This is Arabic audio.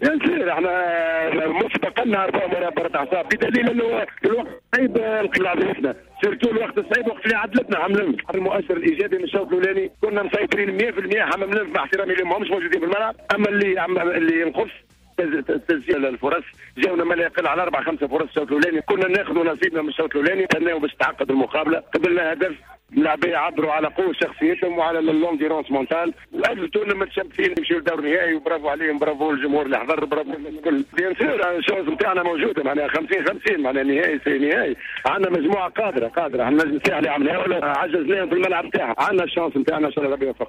يصير احنا مسبقا 4 مرات اعصاب بدليل انه الوقت صعيب نقلع علينا سيرتو الوقت الصعيب وقت اللي عدلتنا حملنا المؤثر الايجابي من الشوط الاولاني كنا مسيطرين 100% حملنا مع احترامي لهم ماهمش موجودين في الملعب. اما اللي ينقص تسجيل الفرص جاونا ما لا يقل على 4-5 فرص الشوط الاولاني كنا ناخذ نصيبنا من الشوط الاولاني استناو باش تعقد المقابله قبلنا هدف اللاعبين عبروا على قوه شخصيتهم وعلى اللونديرونس مونتال واجلتوا لما متشابكين يمشيوا لدور نهائي وبرافو عليهم برافو الجمهور اللي حضر برافو الكل. بيان سور الشانس نتاعنا موجوده معناها 50-50 معناها نهائي سي نهائي عندنا مجموعه قادره احنا نجم نساعد اللي عملناها ولا عجزناهم في الملعب نتاعها عندنا الشانس نتاعنا ان شاء الله ربي يوفقنا.